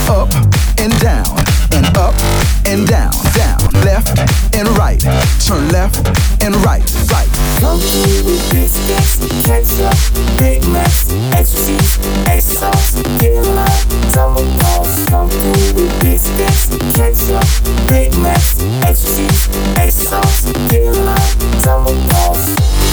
up and down, and up and down, down, left and right, turn left and right, right. Come to the biscuits, ketchup, Big Macs, extra cheese, extra sauce, get alive, summer balls. Come to the biscuits, ketchup, Big Macs, extra cheese, extra sauce, get alive, summer balls.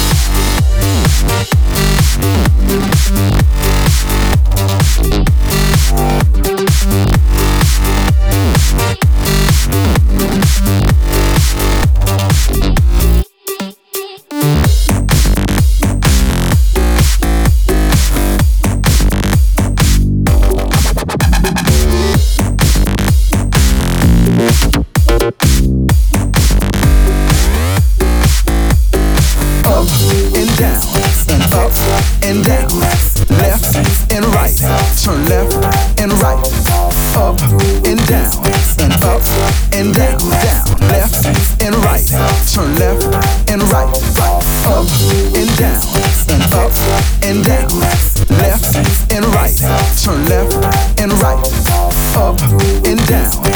And down, left and right, turn left and right, up and down, and up and down, down, left and right, turn left and right, up and down, and up and down, left and right, turn left and right, up and down.